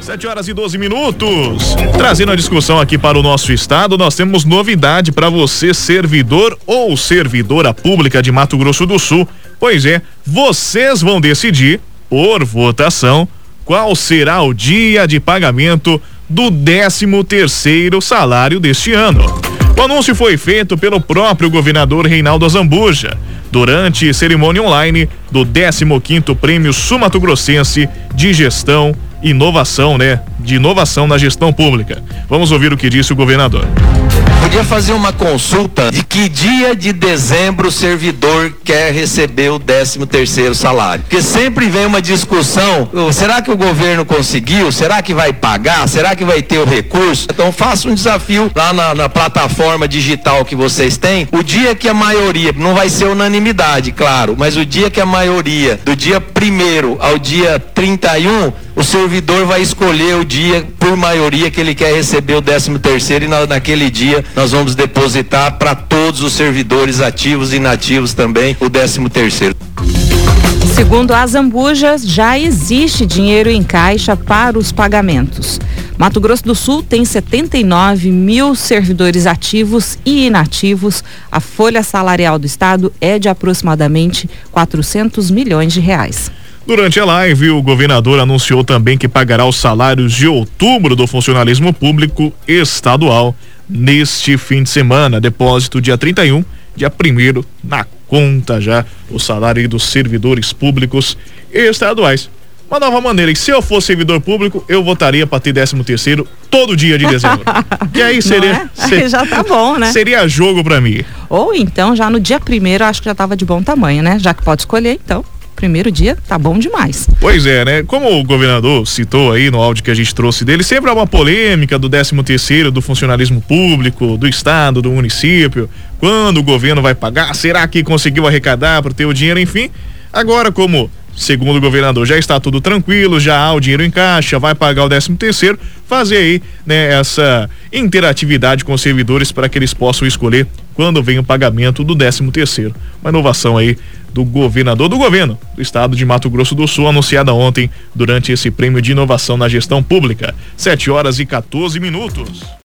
7h12. Trazendo a discussão aqui para o nosso estado, nós temos novidade para você, servidor ou servidora pública de Mato Grosso do Sul. Pois é, vocês vão decidir, por votação, qual será o dia de pagamento do 13º salário deste ano. O anúncio foi feito pelo próprio governador Reinaldo Azambuja durante cerimônia online do 15º Prêmio Sul-Mato-Grossense de Gestão e Inovação, de inovação na gestão pública. Vamos ouvir o que disse o governador. Podia fazer uma consulta de que dia de dezembro o servidor quer receber o 13º salário. Porque sempre vem uma discussão, será que o governo conseguiu? Será que vai pagar? Será que vai ter o recurso? Então faça um desafio lá na plataforma digital que vocês têm. O dia que a maioria, não vai ser unanimidade, claro, mas o dia que a maioria, do dia 1º ao dia 31, o servidor vai escolher o dia por maioria que ele quer receber o 13º e naquele dia nós vamos depositar para todos os servidores ativos e inativos também o 13º. Segundo a Azambuja, já existe dinheiro em caixa para os pagamentos. Mato Grosso do Sul tem 79 mil servidores ativos e inativos. A folha salarial do estado é de aproximadamente 400 milhões de reais. Durante a live, o governador anunciou também que pagará os salários de outubro do funcionalismo público estadual neste fim de semana. Depósito dia 31, dia 1º, na conta já o salário dos servidores públicos estaduais. Uma nova maneira, e se eu fosse servidor público, eu votaria para ter 13º todo dia de dezembro. E aí seria... Aí já tá bom, né? Seria jogo para mim. Ou então, já no dia 1º, acho que já tava de bom tamanho, né? Já que pode escolher, então... Primeiro dia, tá bom demais. Pois é, né? Como o governador citou aí no áudio que a gente trouxe dele, sempre há uma polêmica do 13º, do funcionalismo público, do estado, do município. Quando o governo vai pagar? Será que conseguiu arrecadar para ter o dinheiro? Enfim, agora como, segundo o governador, já está tudo tranquilo, já há o dinheiro em caixa, vai pagar o 13º, fazer aí, essa interatividade com os servidores para que eles possam escolher quando vem o pagamento do 13º. Uma inovação aí do governador do governo do estado de Mato Grosso do Sul, anunciada ontem durante esse prêmio de inovação na gestão pública. 7h14.